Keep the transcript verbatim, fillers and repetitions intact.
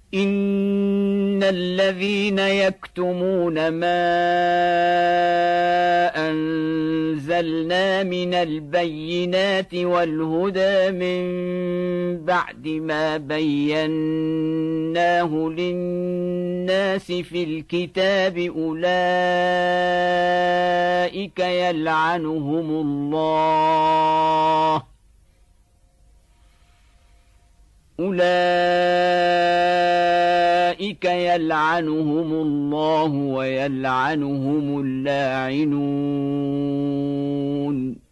إن الذين يكتمون ما أنزلنا من البينات والهدى من بعد ما بيناه للناس في الكتاب أولئك يلعنهم الله أولئك يلعنهم الله ويلعنهم اللاعنون